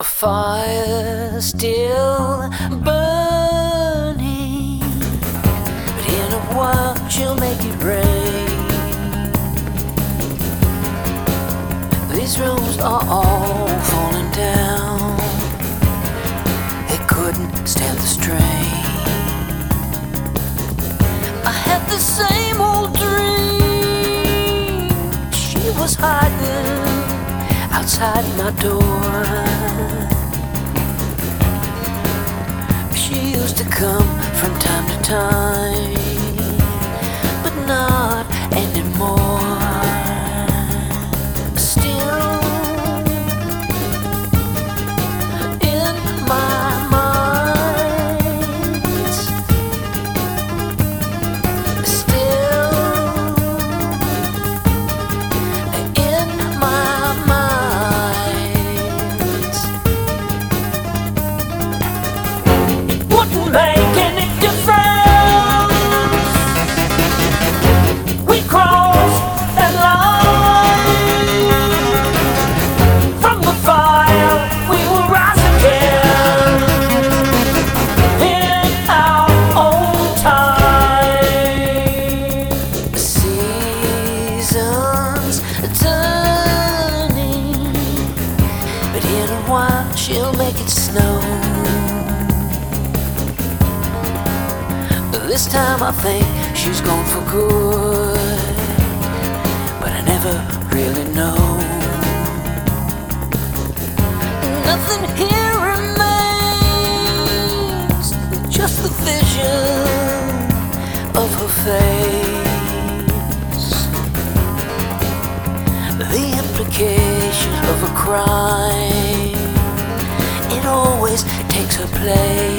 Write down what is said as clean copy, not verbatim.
A fire still burning, but in a while she'll make it rain. These rooms are all falling down, they couldn't stand the strain. I had the same old dream, she was hiding outside my door. She used to come from time to time, but not anymore. Still in my mind, still in my mind. Wouldn't make any difference. We crossed that line. From the fire we will rise again in our own time. Seasons turning, but in a while she'll make it snow. This time I think she's gone for good, but I never really know. Nothing here remains, just the vision of her face, the implication of a crime. It always takes her place.